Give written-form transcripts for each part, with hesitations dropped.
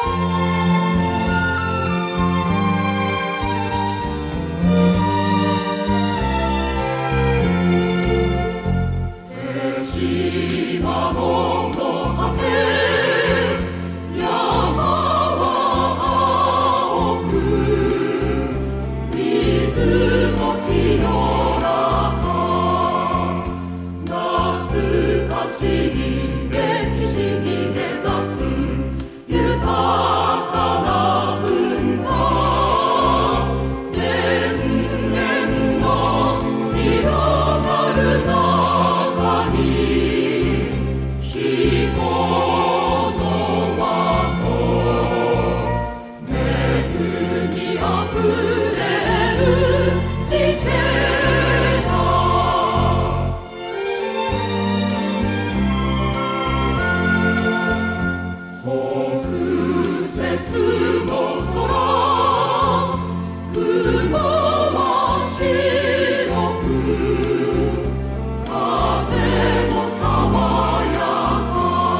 島の果て山は青く水も清らか懐かしい歴史に根ざす豊かな文化年々の広がる中に人の輪と恵みあふれる池だ北節の空雲は白く風も爽やか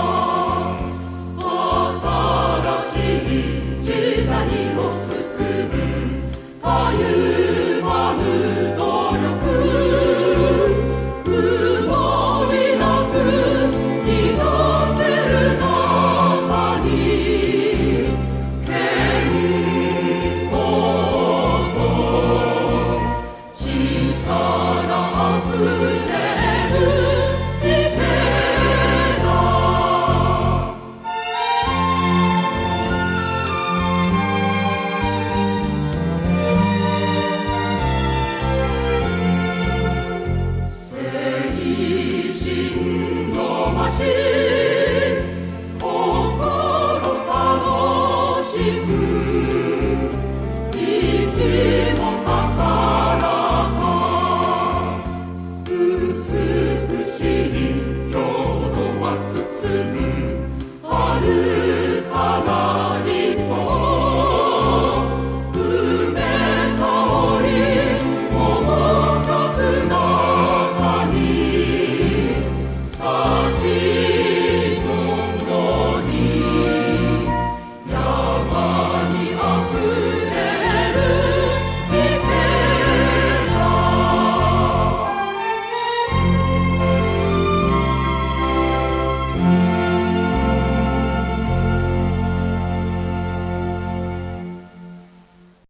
新しい時代を作るたゆまぬ努力曇りなく日が照る中に